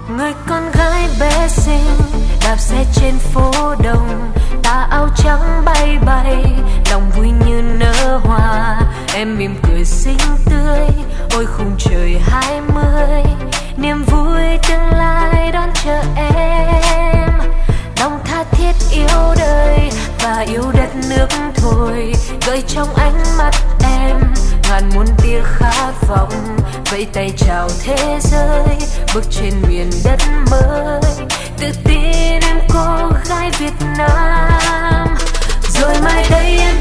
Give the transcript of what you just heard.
Người con gái bé xinh đạp xe trên phố đông, tà áo trắng bay bay, lòng vui như nở hoa. Em mỉm cười xinh tươi, ôi khung trời 20, niềm vui tương lai đón chờ em. Lòng tha thiết yêu đời và yêu đất nước thôi, gợi trong ánh mắt em ngàn muôn tia khát vọng. Vẫy tay chào thế giới, bước trên miền đất mới, tự tin em cô gái Việt Nam. Rồi mai đây em